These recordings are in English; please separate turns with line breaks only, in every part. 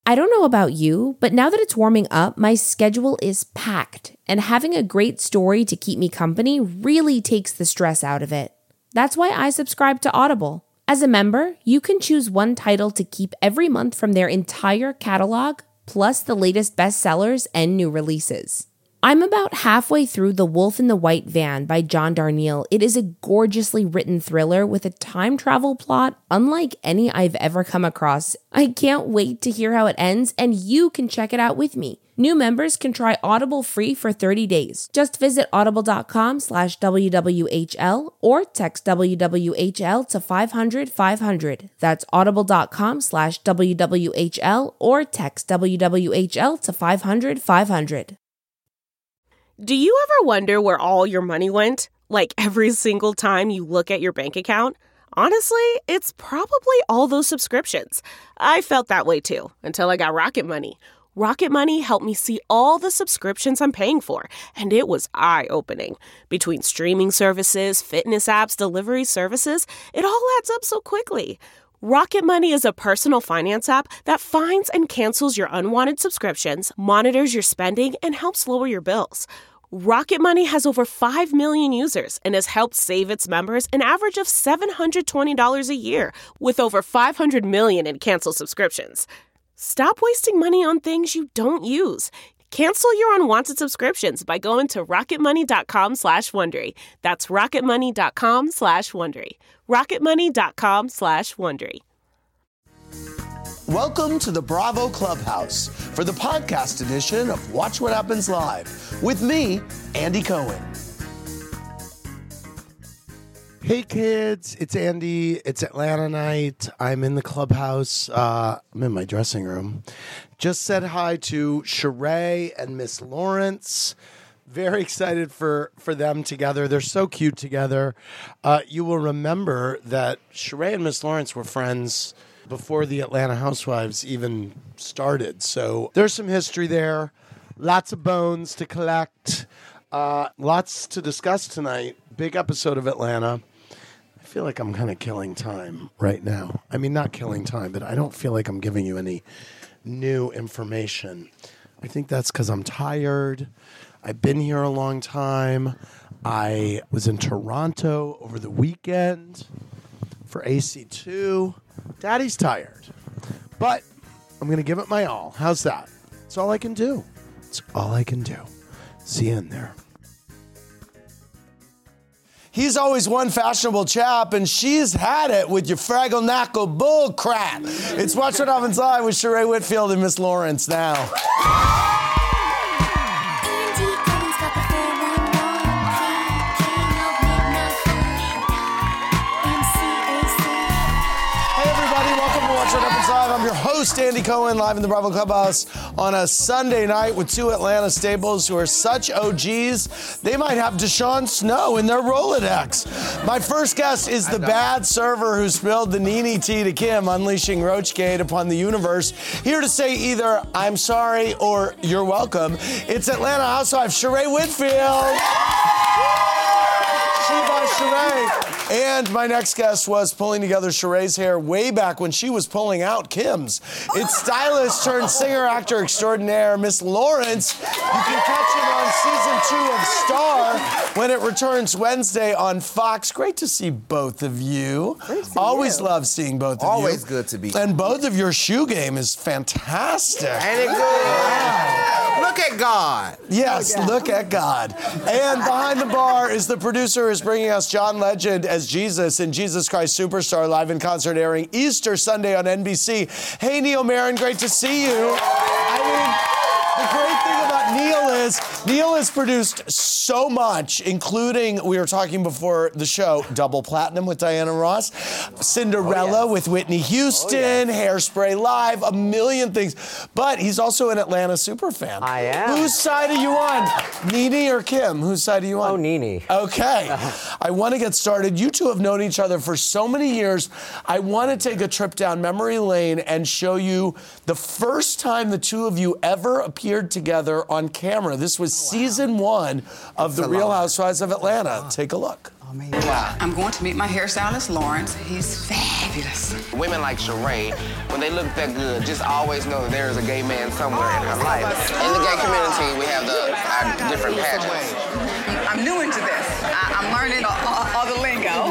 I don't know about you, but now that it's warming up, my schedule is packed, and having a great story to keep me company really takes the stress out of it. That's why I subscribe to Audible. As a member, you can choose one title to keep every month from their entire catalog, plus the latest bestsellers and new releases. I'm about halfway through The Wolf in the White Van by John Darnielle. It is a gorgeously written thriller with a time travel plot unlike any I've ever come across. I can't wait to hear how it ends, and you can check it out with me. New members can try Audible free for 30 days. Just visit audible.com/WWHL or text WWHL to 500-500. That's audible.com/WWHL or text WWHL to 500-500.
Do you ever wonder where all your money went? Like every single time you look at your bank account? Honestly, it's probably all those subscriptions. I felt that way too, until I got Rocket Money. Rocket Money helped me see all the subscriptions I'm paying for, and it was eye-opening. Between streaming services, fitness apps, delivery services, it all adds up so quickly. Rocket Money is a personal finance app that finds and cancels your unwanted subscriptions, monitors your spending, and helps lower your bills. Rocket Money has over 5 million users and has helped save its members an average of $720 a year, with over 500 million in canceled subscriptions. Stop wasting money on things you don't use. Cancel your unwanted subscriptions by going to rocketmoney.com/Wondery. That's rocketmoney.com/Wondery. rocketmoney.com/Wondery.
Welcome to the Bravo Clubhouse for the podcast edition of Watch What Happens Live with me, Andy Cohen. Hey kids, it's Andy. It's Atlanta night. I'm in the clubhouse. I'm in my dressing room. Just said hi to Sheree and Miss Lawrence. Very excited for them together. They're so cute together. You will remember that Sheree and Miss Lawrence were friends before the Atlanta Housewives even started. So there's some history there. Lots of bones to collect. Lots to discuss tonight. Big episode of Atlanta. I feel like I'm kind of killing time right now. I mean, not killing time, but I don't feel like I'm giving you any new information. I think that's because I'm tired. I've been here a long time. I was in Toronto over the weekend for AC2. Daddy's tired. But I'm going to give it my all. How's that? It's all I can do. It's all I can do. See you in there. He's always one fashionable chap, and she's had it with your fraggle-knackle bull crap. It's Watch What Happens Live with Sheree Whitfield and Miss Lawrence now. I'm your host, Andy Cohen, live in the Bravo Clubhouse on a Sunday night with two Atlanta staples who are such OGs, they might have Deshaun Snow in their Rolodex. My first guest is the bad server who spilled the Nene tea to Kim, unleashing Roachgate upon the universe. Here to say either I'm sorry or you're welcome, it's Atlanta housewife Sheree Whitfield. Sheree. And my next guest was pulling together Sheree's hair way back when she was pulling out Kim's. It's stylist turned singer-actor extraordinaire, Miss Lawrence. You can catch it on season 2 of Star when it returns Wednesday on Fox. Great to see both of you. Always love seeing both of you.
Always good to be.
And both of your shoe game is fantastic.
Ain't it good? Wow. Look at God.
Yes, look at God. And behind the bar is the producer who's bringing us John Legend as Jesus in Jesus Christ Superstar live in concert airing Easter Sunday on NBC. Hey, Neil Marin, great to see you. The great thing about Neil has produced so much, including, we were talking before the show, Double Platinum with Diana Ross, Cinderella with Whitney Houston, Hairspray Live, a million things. But he's also an Atlanta superfan.
I am.
Whose side are you on? Nene or Kim? Whose side are you on?
Oh, Nene.
Okay. I want to get started. You two have known each other for so many years. I want to take a trip down memory lane and show you the first time the two of you ever appeared together on camera. This was season 1 of The Real Housewives of Atlanta. Take a look.
Oh, man. Wow. I'm going to meet my hairstylist, Lawrence. He's fabulous.
Women like Sheree, when they look that good, just always know that there is a gay man somewhere in her life. In the gay community, we have our different pageants.
I'm new into this. I'm learning all the lingo.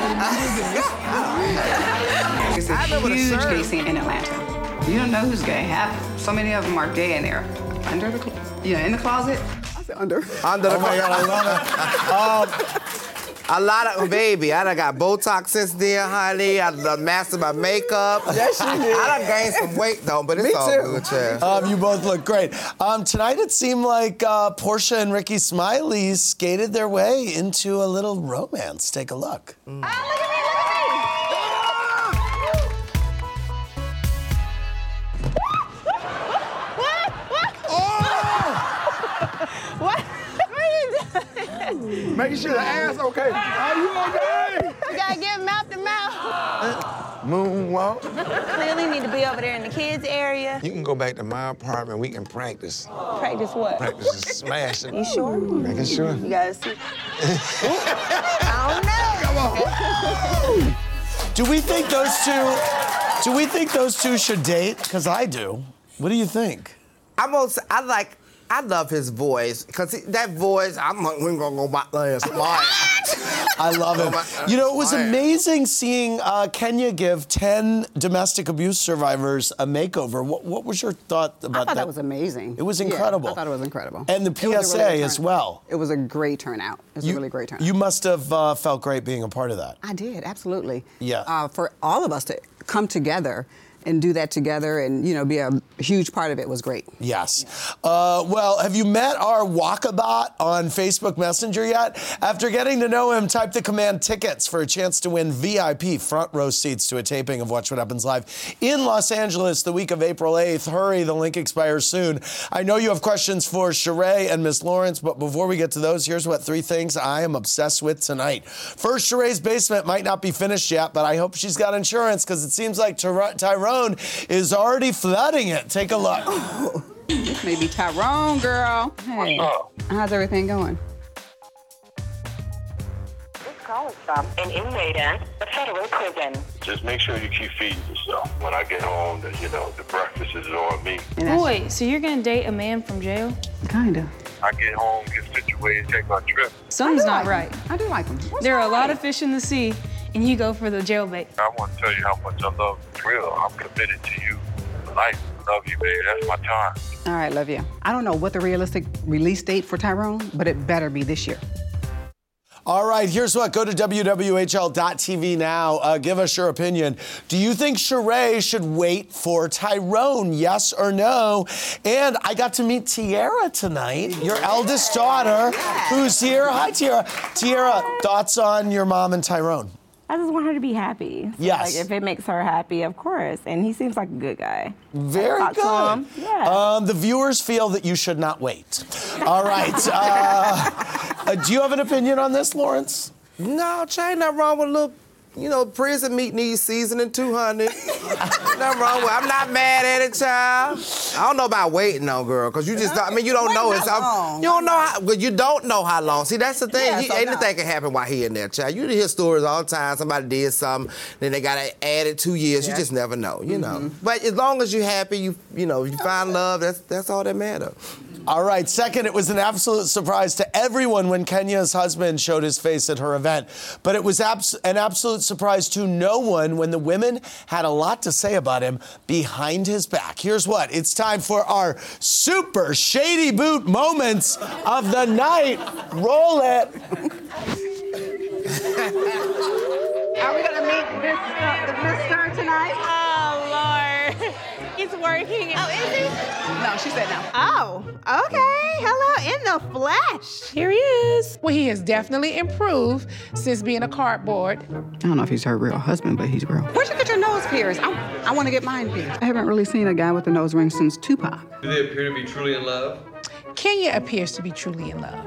It's a huge gay scene in Atlanta. You don't know who's gay. So many of them are gay in there. In the closet. I said under.
Under the
my God, I love it.
A lot of, baby, I done got Botox since then, honey. I done mastered my makeup.
Yes, you did.
I done gained some weight, though, but it's all good, child.
You both look great. Tonight it seemed like Portia and Ricky Smiley skated their way into a little romance. Take a look.
Oh, look at me, look at me!
Making sure the ass okay. Are you okay?
You gotta give mouth to mouth.
Moonwalk.
Clearly need to be over there in the kids area.
You can go back to my apartment. We can practice.
Practice what?
Practice smashing.
You sure?
Making sure.
You gotta see. I don't know.
Do we think those two should date? Because I do. What do you think?
I love his voice, because that voice, I'm like, we're gonna go back there and smile.
I love it. You know, it was amazing seeing Kenya give 10 domestic abuse survivors a makeover. What was your thought about that?
I thought that was amazing.
It was incredible.
Yeah, I thought it was incredible.
And the PSA as well.
It was a great turnout. It was a really great turnout.
You must have felt great being a part of that.
I did, absolutely.
Yeah.
For all of us to come together and do that together and, be a huge part of it was great.
Yes. Well, have you met our Walkabout on Facebook Messenger yet? After getting to know him, type the command tickets for a chance to win VIP front row seats to a taping of Watch What Happens Live in Los Angeles the week of April 8th. Hurry, the link expires soon. I know you have questions for Sheree and Miss Lawrence, but before we get to those, here's what 3 things I am obsessed with tonight. First, Sheree's basement might not be finished yet, but I hope she's got insurance because it seems like Tyrone is already flooding it. Take a look.
Oh, this may be Tyrone, girl. Hey, how's everything going?
This call is from an inmate at a federal prison.
Just make sure you keep feeding yourself. When I get home, the breakfast is on me.
Boy, so you're gonna date a man from jail?
Kinda.
I get home, get situated, take my trip.
Something's not right.
I do like him.
There are a lot of fish in the sea, and you go for the jailbait.
I want to tell you how much I love Trill. I'm committed to you for life. Love you, baby. That's my time.
All right, love you. I don't know what the realistic release date for Tyrone, but it better be this year.
All right, here's what. Go to WWHL.tv now. Give us your opinion. Do you think Sheree should wait for Tyrone? Yes or no? And I got to meet Tiara tonight, your eldest daughter, who's here. Hi, Tiara. Tiara, thoughts on your mom and Tyrone?
I just want her to be happy. So,
yes.
If it makes her happy, of course. And he seems like a good guy.
Very good.
To him. Yeah.
The viewers feel that you should not wait. All right. Do you have an opinion on this, Lawrence?
No, ain't nothing wrong with a little, prison meat needs seasoning too, honey. Nothing wrong with it. I'm not mad at it, child. I don't know about waiting, though, girl, because you just, you don't know. You don't know how, you don't know how long. See, that's the thing. Anything can happen while he in there, child. You hear stories all the time. Somebody did something, then they got to add it 2 years. You just never know, you know. But as long as you're happy, you find love, that's all that matters.
All right. Second, it was an absolute surprise to everyone when Kenya's husband showed his face at her event. But it was an absolute surprise to no one when the women had a lot to say about him behind his back. Here's what. It's time for our super shady boot moments of the night. Roll it.
Are we gonna meet the mister tonight? Oh, Lord. It's working. Oh, is he?
No, she said no.
Oh, okay. Hello, in the flesh.
Here he is. Well, he has definitely improved since being a cardboard.
I don't know if he's her real husband, but he's real. Where'd you get your nose pierced? I want to get mine pierced. I haven't really seen a guy with a nose ring since Tupac.
Do they appear to be truly in love?
Kenya appears to be truly in love.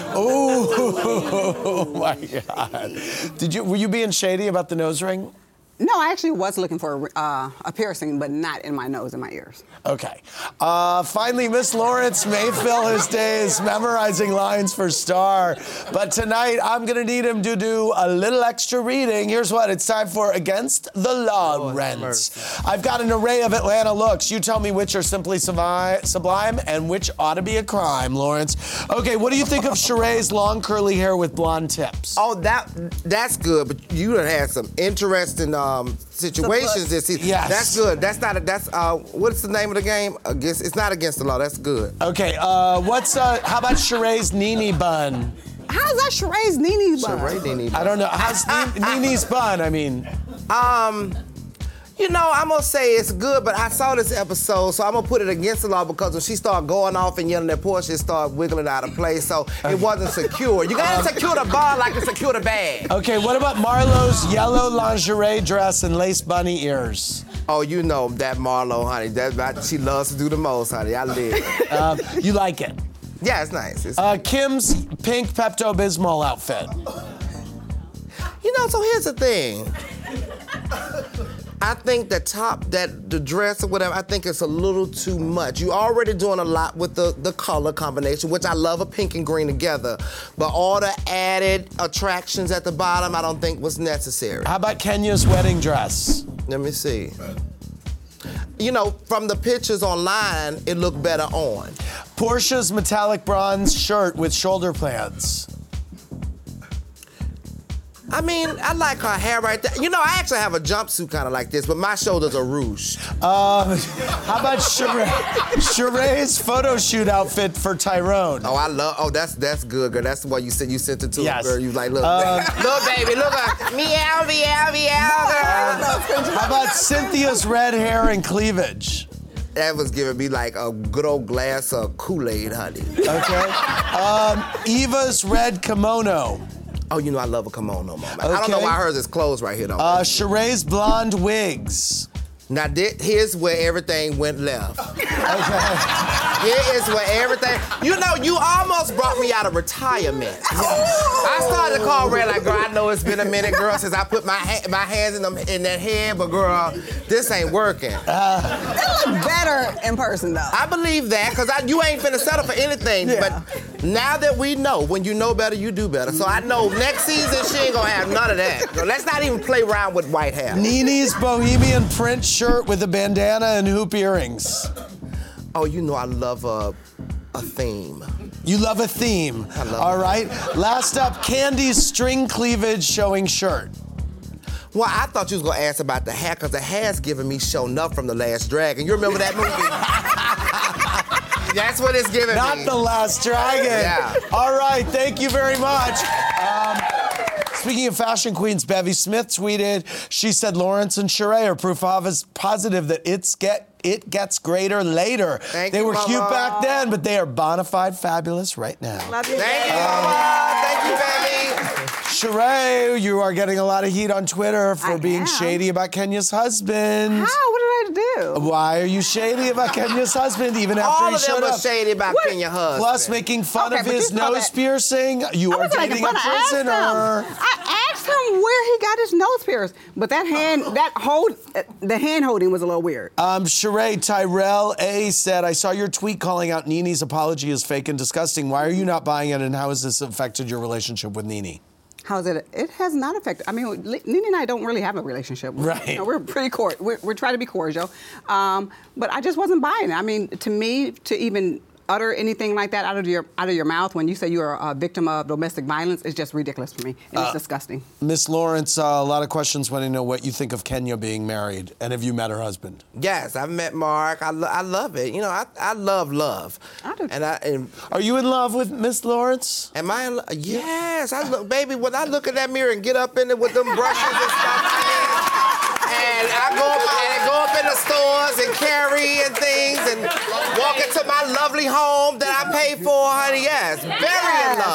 Oh my God! Were you being shady about the nose ring?
No, I actually was looking for a piercing, but not in my nose and my ears.
Okay. Finally, Miss Lawrence may fill his days memorizing lines for Star. But tonight, I'm going to need him to do a little extra reading. Here's what. It's time for Against the Law, Rents. I've got an array of Atlanta looks. You tell me which are simply sublime and which ought to be a crime, Lawrence. Okay, what do you think of Sheree's long curly hair with blonde tips?
Oh, that's good, but you done had some interesting situations this season.
Yes.
That's good. What's the name of the game? It's not Against the Law. That's good.
Okay, how about Sheree's Nene bun?
How's that Sheree's Nene bun?
Sheree Nene bun.
I don't know. How's Nene's bun? I mean.
You know, I'm gonna say it's good, but I saw this episode, so I'm gonna put it against the law because when she started going off and yelling at Portia, it started wiggling out of place, so it wasn't secure. You gotta secure the bar like you secure the bag.
Okay, what about Marlo's yellow lingerie dress and lace bunny ears?
Oh, you know that Marlo, honey. She loves to do the most, honey. I live.
You like it?
Yeah, it's nice.
Kim's pink Pepto-Bismol outfit.
You know, so here's the thing. I think the dress or whatever, I think it's a little too much. You're already doing a lot with the color combination, which I love a pink and green together. But all the added attractions at the bottom, I don't think was necessary.
How about Kenya's wedding dress?
Let me see. You know, from the pictures online, it looked better on.
Portia's metallic bronze shirt with shoulder pads.
I mean, I like her hair right there. You know, I actually have a jumpsuit kind of like this, but my shoulders are ruched.
How about Sheree's photo shoot outfit for Tyrone?
Oh, that's good, girl. That's the one you sent it to,
yes.
Girl. You was like, look, baby, look, meow, girl.
How about Cynthia's red hair and cleavage?
That was giving me like a good old glass of Kool-Aid, honey.
Okay. Eva's red kimono.
Oh, you know I love a kimono, mama.
Okay.
I don't know why hers is closed right here, though.
Sheree's blonde wigs.
Now, here's where everything went left. Okay. Here is where everything... You know, you almost brought me out of retirement. I started to call Red like, girl, I know it's been a minute, girl, since I put my hands in that head, but girl, this ain't working.
It look better in person, though.
I believe that, because you ain't finna settle for anything. Yeah. But now that we know, when you know better, you do better. So I know next season she ain't gonna have none of that. Girl, let's not even play around with white hair.
Nene's bohemian print shirt with a bandana and hoop earrings.
Oh, you know I love a theme.
You love a theme.
I love
All right. Last up, Candy's string cleavage showing shirt.
Well, I thought you was gonna ask about the hair, because the hair's giving me show enough from The Last Dragon. You remember that movie? That's what it's giving me.
Not The Last Dragon.
Yeah.
All right, thank you very much. Speaking of fashion queens, Bevy Smith tweeted, she said Lawrence and Sheree are proof positive that it gets greater later. They were cute back then, but they are bona fide fabulous right now.
Love you. Thank you, Mama. Thank you, Bevy.
Sheree, you are getting a lot of heat on Twitter for being shady about Kenya's husband.
How? What did I do?
Why are you shady about Kenya's husband even after he showed up?
All of them were shady about Kenya's husband.
Plus making fun of his nose piercing. You are dating a prisoner.
I asked him where he got his nose pierced, but the hand holding was a little weird.
Sheree, Tyrell A said, I saw your tweet calling out Nene's apology as fake and disgusting. Why are you not buying it, and how has this affected your relationship with Nene?
How's it? It has not affected. I mean, Nene and I don't really have a relationship.
Right.
You know, we're pretty we're trying to be cordial, but I just wasn't buying it. I mean, to me, to even utter anything like that out of your mouth when you say you are a victim of domestic violence is just ridiculous for me, and it's disgusting.
Miss Lawrence, a lot of questions wanting to know what you think of Kenya being married, and have you met her husband?
Yes, I've met Mark. I love it. You know, I love.
I do.
And
are you in love with Miss Lawrence?
Am I in love? Yes. Baby, when I look in that mirror and get up in it with them brushes and stuff, and I go up in the stores and carry and things and walk into my lovely home that I pay for, honey. Yes, very in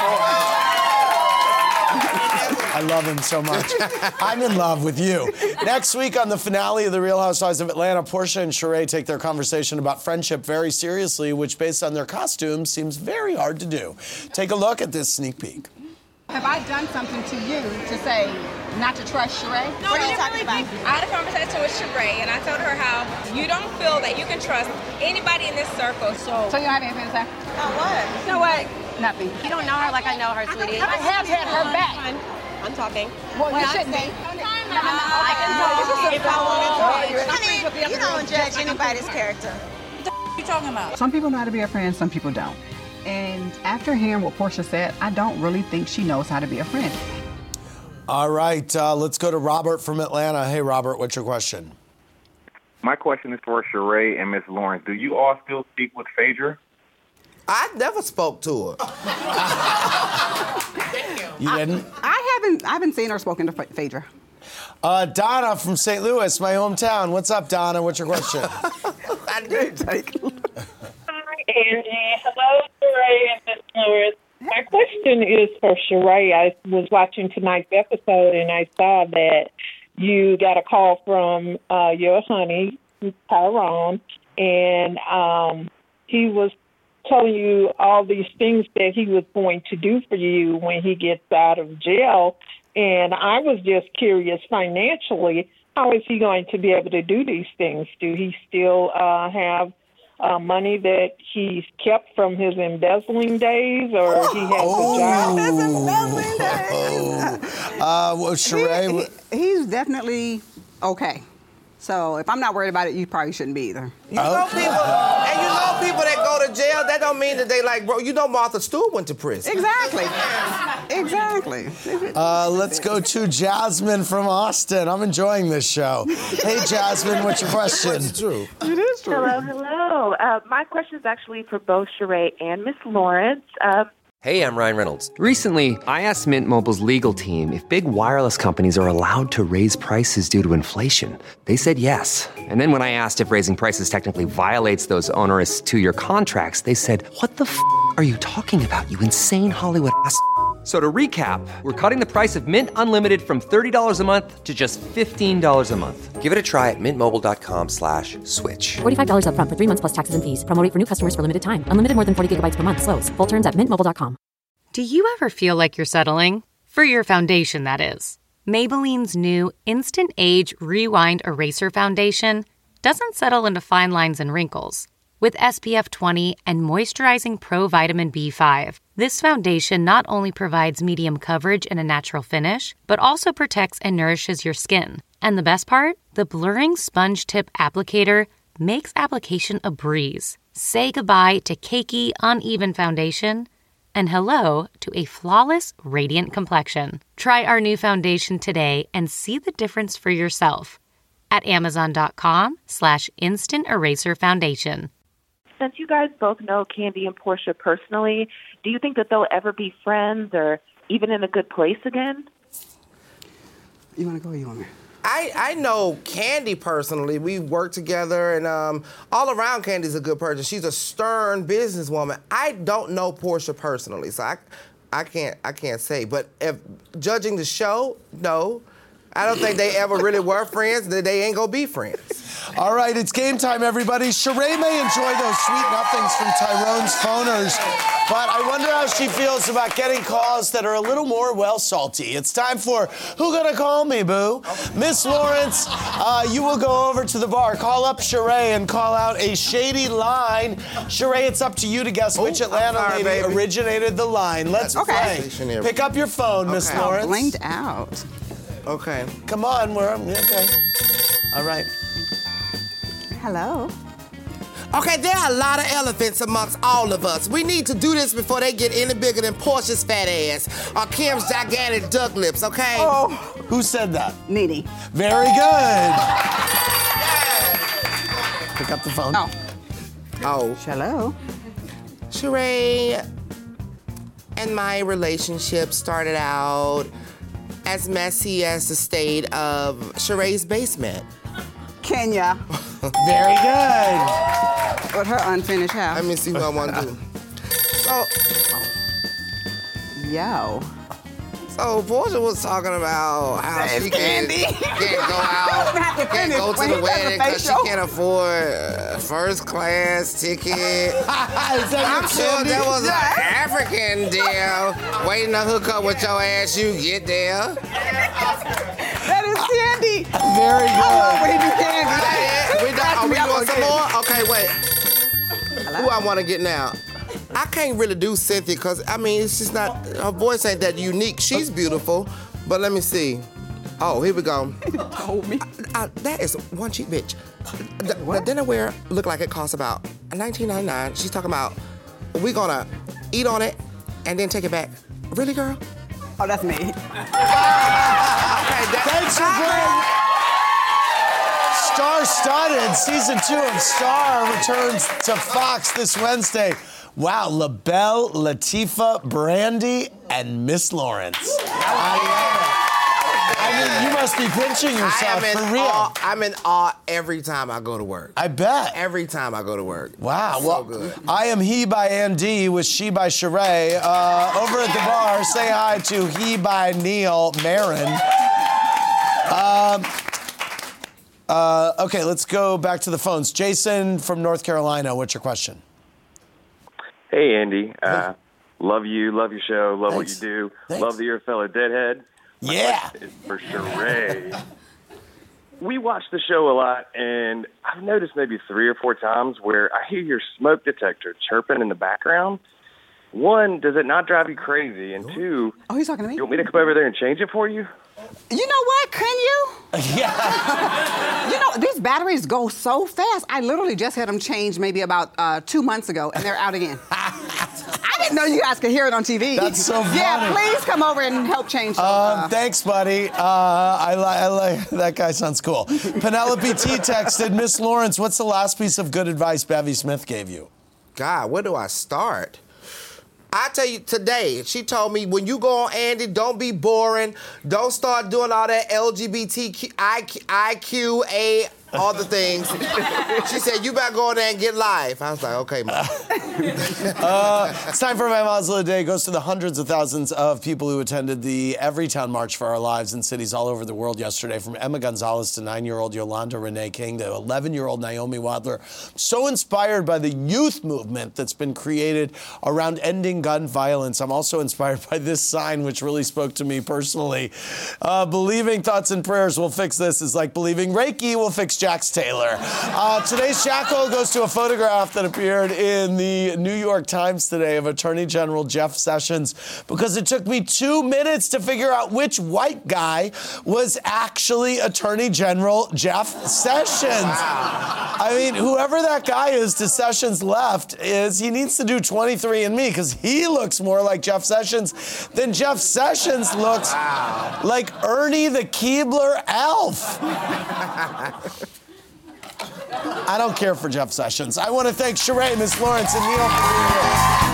love.
I love him so much. I'm in love with you. Next week on the finale of The Real Housewives of Atlanta, Portia and Sheree take their conversation about friendship very seriously, which based on their costumes seems very hard to do. Take a look at this sneak peek.
Have I done something to you to say not to trust Sheree?
No,
what are you talking about?
I had a conversation with Sheree, and I told her how you don't feel that you can trust anybody in this circle. So
you don't have anything to say?
Oh, what?
So what? Nothing.
You don't know her like I know her, sweetie.
I have had her back.
I'm talking.
Well, you shouldn't be.
I can talk if I wanted to.
Honey, you don't judge anybody's character.
What are you talking about?
Some people know how to be a friend, some people don't. And after hearing what Portia said, I don't really think she knows how to be a friend.
All right, let's go to Robert from Atlanta. Hey, Robert, what's your question?
My question is for Sheree and Miss Lawrence. Do you all still speak with Phaedra?
I never spoke to her.
You didn't?
I haven't seen or spoken to Phaedra.
Donna from St. Louis, my hometown. What's up, Donna? What's your question?
I did take.
Hi, Angie. Hello, Sheree and Miss Lawrence. My question is for Sheree. I was watching tonight's episode, and I saw that you got a call from your honey, Tyrone, and he was telling you all these things that he was going to do for you when he gets out of jail. And I was just curious, financially, how is he going to be able to do these things? Do he still have money that he's kept from his embezzling days, or he has a job?
Well, Sheree,
he's definitely okay. So if I'm not worried about it, you probably shouldn't be either.
You know people that go to jail, that don't mean that they like, bro, you know Martha Stewart went to prison.
Exactly. Exactly.
let's go to Jasmine from Austin. I'm enjoying this show. Hey, Jasmine, what's your question?
It's true.
It is true.
Hello. My question is actually for both Sheree and Miss Lawrence.
Hey, I'm Ryan Reynolds. Recently, I asked Mint Mobile's legal team if big wireless companies are allowed to raise prices due to inflation. They said yes. And then when I asked if raising prices technically violates those onerous two-year contracts, they said, "What the f*** are you talking about, you insane Hollywood ass?" So to recap, we're cutting the price of Mint Unlimited from $30 a month to just $15 a month. Give it a try at mintmobile.com/switch.
$45 up front for 3 months plus taxes and fees. Promo rate for new customers for limited time. Unlimited more than 40 gigabytes per month. Slows full terms at mintmobile.com.
Do you ever feel like you're settling? For your foundation, that is. Maybelline's new Instant Age Rewind Eraser Foundation doesn't settle into fine lines and wrinkles. With SPF 20 and moisturizing Pro Vitamin B5, this foundation not only provides medium coverage and a natural finish, but also protects and nourishes your skin. And the best part? The blurring sponge tip applicator makes application a breeze. Say goodbye to cakey, uneven foundation and hello to a flawless, radiant complexion. Try our new foundation today and see the difference for yourself at Amazon.com/Instant Eraser Foundation.
Since you guys both know Candy and Portia personally, do you think that they'll ever be friends or even in a good place again?
You want to go or you want me?
I know Candy personally. We work together, and all around Candy's a good person. She's a stern businesswoman. I don't know Portia personally, so I can't say. But if judging the show, no. I don't think they ever really were friends. They ain't gonna be friends.
All right, it's game time, everybody. Sheree may enjoy those sweet nothings from Tyrone's phoners, but I wonder how she feels about getting calls that are a little more, well, salty. It's time for Who Gonna Call Me, Boo? Miss Lawrence, you will go over to the bar, call up Sheree, and call out a shady line. Sheree, it's up to you to guess which Atlanta lady originated the line. Let's play. Pick up your phone, Miss Lawrence.
Blanked out.
Okay.
Come on, okay. All right.
Hello.
Okay, there are a lot of elephants amongst all of us. We need to do this before they get any bigger than Portia's fat ass or Kim's gigantic duck lips, okay?
Oh.
Who said that?
Nene.
Very good. Pick up the phone.
Oh.
Hello.
Sheree and my relationship started out as messy as the state of Sheree's basement.
Kenya.
Very good.
With her unfinished house.
Let me see what I want to do. So Portia was talking about how she can't go out, can't go to the wedding because she can't afford first class ticket. I'm sure there was an African deal waiting to hook up with your ass. You get there.
Very good.
When he do candy.
Are we doing some more? Okay, wait. Who I want to get now? I can't really do Cynthia because, I mean, it's just not, her voice ain't that unique. She's beautiful, but let me see. Oh, here we go.
Told me.
That is one cheap bitch. The dinnerware look like it costs about $19.99. She's talking about, we gonna eat on it and then take it back. Really, girl?
Oh, that's me.
Okay,
Thanks for playing. Star-studded season 2 of Star returns to Fox this Wednesday. Wow, LaBelle, Latifah, Brandy, and Miss Lawrence. I mean, you must be pinching yourself for real.
I'm in awe every time I go to work.
I bet.
Every time I go to work.
Wow.
So
Well,
good.
I am He by Andy with She by Sheree. Over at the bar, say hi to He by Neil Marin. Okay, let's go back to the phones. Jason from North Carolina, what's your question?
Hey, Andy. Love you, love your show, love what you do.
Thanks.
Love that you're a fellow Deadhead.
Yeah.
It's for Sheree. We watch the show a lot, and I've noticed maybe 3 or 4 times where I hear your smoke detector chirping in the background. 1, does it not drive you crazy? And 2,
oh, he's talking to me?
You want me to come over there and change it for you?
You know what? Can you?
Yeah.
You know, these batteries go so fast. I literally just had them changed maybe about 2 months ago, and they're out again. I didn't know you guys could hear it on TV.
That's so funny.
Yeah, please come over and help change them.
Thanks, buddy. I like that guy. Sounds cool. Penelope T texted, Miss Lawrence, what's the last piece of good advice Bevy Smith gave you?
God, where do I start? I tell you today, she told me, when you go on Andy, don't be boring. Don't start doing all that LGBTQ, IQA, all the things. She said, you better go in there and get live. I was like, okay, Mom.
It's time for my Mazel of the Day. It goes to the hundreds of thousands of people who attended the Everytown March for Our Lives in cities all over the world yesterday, from Emma Gonzalez to 9-year-old Yolanda Renee King to 11-year-old Naomi Wadler. So inspired by the youth movement that's been created around ending gun violence. I'm also inspired by this sign, which really spoke to me personally. Believing thoughts and prayers will fix this is like believing Reiki will fix Jax Taylor. Today's shackle goes to a photograph that appeared in the New York Times today of Attorney General Jeff Sessions, because it took me 2 minutes to figure out which white guy was actually Attorney General Jeff Sessions. Wow. I mean, whoever that guy is to Sessions' left he needs to do 23andMe, because he looks more like Jeff Sessions than Jeff Sessions looks like Ernie the Keebler elf. I don't care for Jeff Sessions. I want to thank Sheree, Miss Lawrence, and Neil for being here.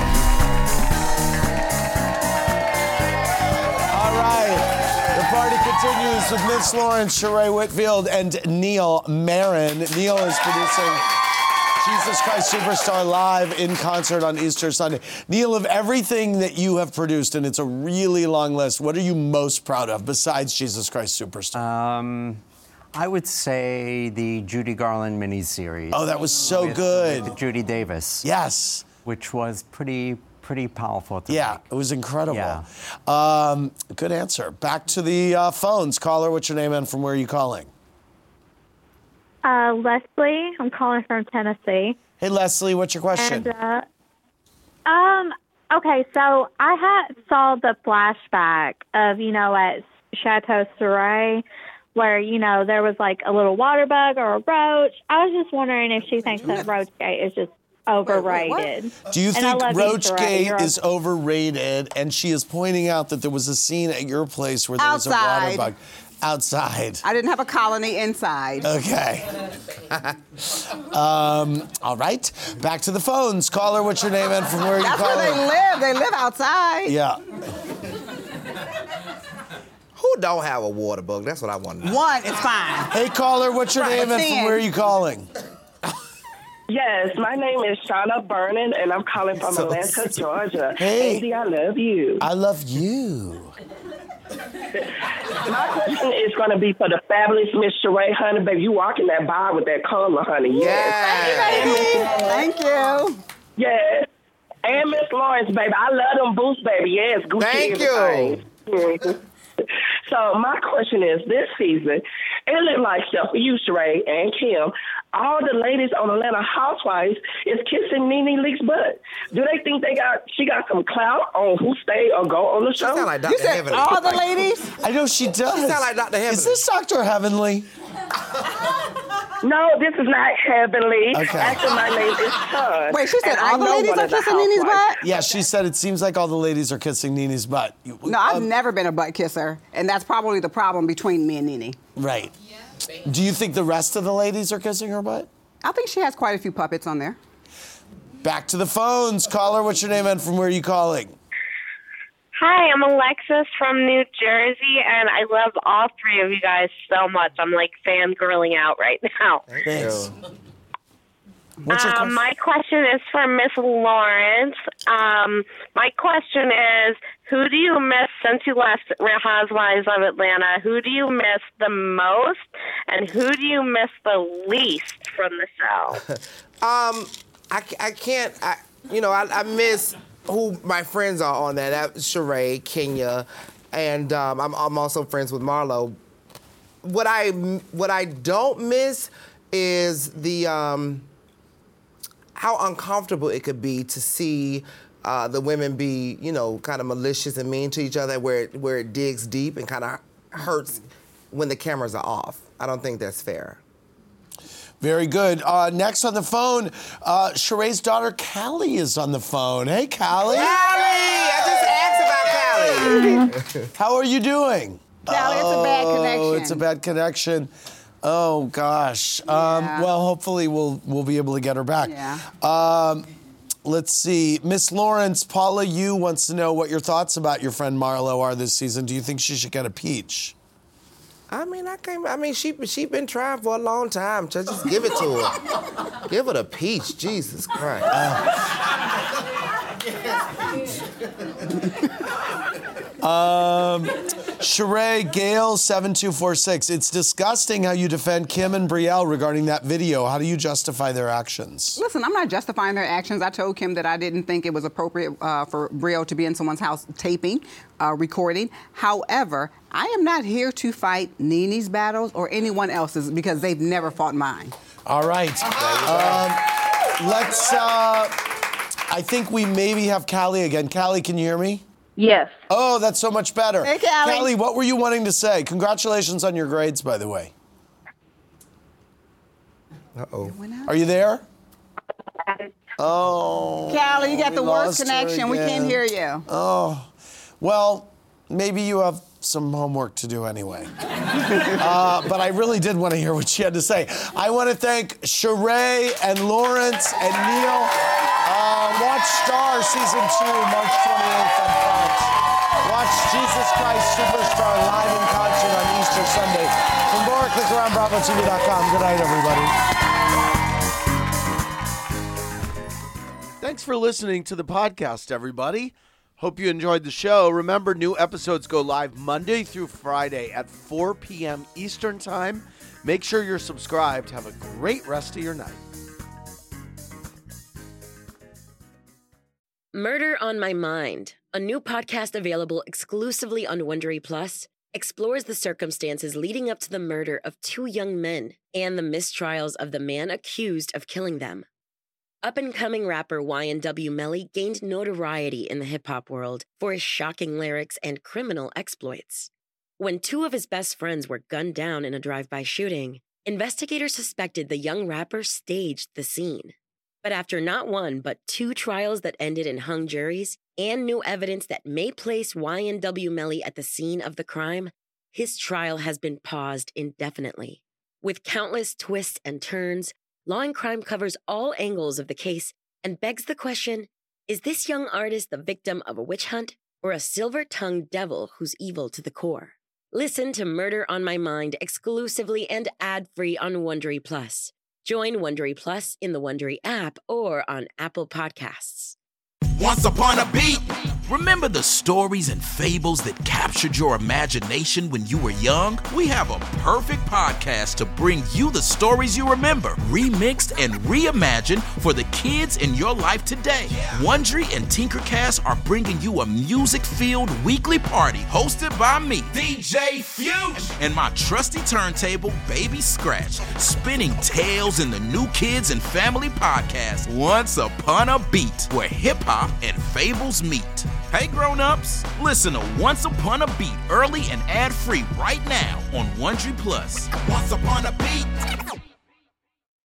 All right. The party continues with Miss Lawrence, Sheree Whitfield, and Neil Marin. Neil is producing Jesus Christ Superstar live in concert on Easter Sunday. Neil, of everything that you have produced, and it's a really long list, what are you most proud of besides Jesus Christ Superstar?
I would say the Judy Garland miniseries.
Oh, that was so good.
With Judy Davis.
Yes.
Which was pretty powerful to
Yeah,
make.
it was incredible.
Yeah.
Good answer. Back to the phones. Caller, what's your name and from where are you calling?
Leslie. I'm calling from Tennessee.
Hey, Leslie, what's your question?
And, okay, so I saw the flashback of, at Chateau Surrey, where, there was like a little water bug or a roach. I was just wondering if she thinks that Roachgate is just overrated.
Do you
And
think
I love you, Sheree. You're
Roachgate is overrated? And she is pointing out that there was a scene at your place where there was a water
Outside.
bug. Outside.
I didn't have a colony inside.
Okay. All right. Back to the phones. Caller, what's your name and from where are you
That's
calling?
where they live. They live outside.
Yeah.
Who don't have a water bug? That's what I want to know.
One, it's fine.
Hey, caller, what's your name and from where are you calling?
Yes, my name is Shauna Vernon, and I'm calling from Atlanta, Georgia.
Hey.
Andy, I love you.
I love you.
My question is going to be for the fabulous Miss Sheree, honey, baby. You walking that bar with that color, honey. Yes.
Thank you.
Yes. And Miss Lawrence, baby. I love them boots, baby. Yes, Gucci
Thank
everything. So my question is, this season, it looked like stuff for you, Sheree and Kim. All the ladies on Atlanta Housewives is kissing Nene Leakes' butt. Do they think she got some clout on who stay or go on the show?
She sound like Dr.
You said
Heavenly.
all the ladies?
I know she does.
She sound like Dr. Heavenly.
Is this Dr. Heavenly?
No, this is not Heavenly.
Okay.
Actually, my name is Sun.
Wait, she said
and
all
I
the
know
ladies
one
are
of the
kissing Nene's
housewives.
butt?
Yeah, she said it seems like all the ladies are kissing Nene's butt.
No, I've never been a butt kisser, and that's probably the problem between me and Nene.
Right. Do you think the rest of the ladies are kissing her butt?
I think she has quite a few puppets on there.
Back to the phones. Caller, what's your name and from where are you calling?
Hi, I'm Alexis from New Jersey, and I love all three of you guys so much. I'm like fangirling out right now.
Thanks. What's your question?
My question is for Miss Lawrence. My question is, who do you miss since you left Real Housewives of Atlanta? Who do you miss the most, and who do you miss the least from the show?
I can't. I miss who my friends are on that. That's Sheree, Kenya, and I'm also friends with Marlo. What I don't miss is the how uncomfortable it could be to see the women be, kind of malicious and mean to each other, where it digs deep and kind of hurts when the cameras are off. I don't think that's fair.
Very good. Next on the phone, Sheree's daughter, Callie, is on the phone. Hey, Callie.
Callie! I just asked about Callie.
How are you doing?
Callie, it's a bad connection.
Oh, it's a bad connection. Oh, gosh. Well, hopefully we'll be able to get her back.
Yeah.
Let's see. Miss Lawrence, Paula Yu wants to know what your thoughts about your friend Marlo are this season. Do you think she should get a peach?
She been trying for a long time. Just give it to her. Give her the peach. Jesus Christ.
Sheree, Gale 7246. It's disgusting how you defend Kim and Brielle regarding that video. How do you justify their actions?
Listen, I'm not justifying their actions. I told Kim that I didn't think it was appropriate for Brielle to be in someone's house taping, recording. However, I am not here to fight Nene's battles or anyone else's because they've never fought mine.
All right. I think we maybe have Callie again. Callie, can you hear me?
Yes.
Oh, that's so much better.
Hey, Callie.
Callie, what were you wanting to say? Congratulations on your grades, by the way. Uh-oh. Are you there? Oh.
Callie, you got the worst
lost her
connection. We can't
again.
hear you.
Oh. Well, maybe you have some homework to do anyway. But I really did want to hear what she had to say. I want to thank Sheree and Lawrence and Neil. Watch Star Season 2, March 28th on Fox. Watch Jesus Christ Superstar live in concert on Easter Sunday. For more, click around BravoTV.com. Good night, everybody. Thanks for listening to the podcast, everybody. Hope you enjoyed the show. Remember, new episodes go live Monday through Friday at 4 p.m. Eastern Time. Make sure you're subscribed. Have a great rest of your night.
Murder on My Mind, a new podcast available exclusively on Wondery Plus, explores the circumstances leading up to the murder of two young men and the mistrials of the man accused of killing them. Up-and-coming rapper YNW Melly gained notoriety in the hip-hop world for his shocking lyrics and criminal exploits. When two of his best friends were gunned down in a drive-by shooting, investigators suspected the young rapper staged the scene. But after not one, but two trials that ended in hung juries and new evidence that may place YNW Melly at the scene of the crime, his trial has been paused indefinitely. With countless twists and turns, Law and Crime covers all angles of the case and begs the question, is this young artist the victim of a witch hunt or a silver-tongued devil who's evil to the core? Listen to Murder on My Mind exclusively and ad-free on Wondery Plus. Join Wondery Plus in the Wondery app or on Apple Podcasts.
Once upon a beat, Remember the stories and fables that captured your imagination when you were young? We have a perfect podcast to bring you the stories you remember, remixed and reimagined for the kids in your life today. Wondery and Tinkercast are bringing you a music-filled weekly party hosted by me, DJ Fuge, and my trusty turntable, Baby Scratch, spinning tales in the new kids and family podcast, Once Upon a Beat, where hip-hop and fables meet. Hey grown-ups, listen to Once Upon a Beat early and ad-free right now on Wondery Plus. Once Upon a Beat.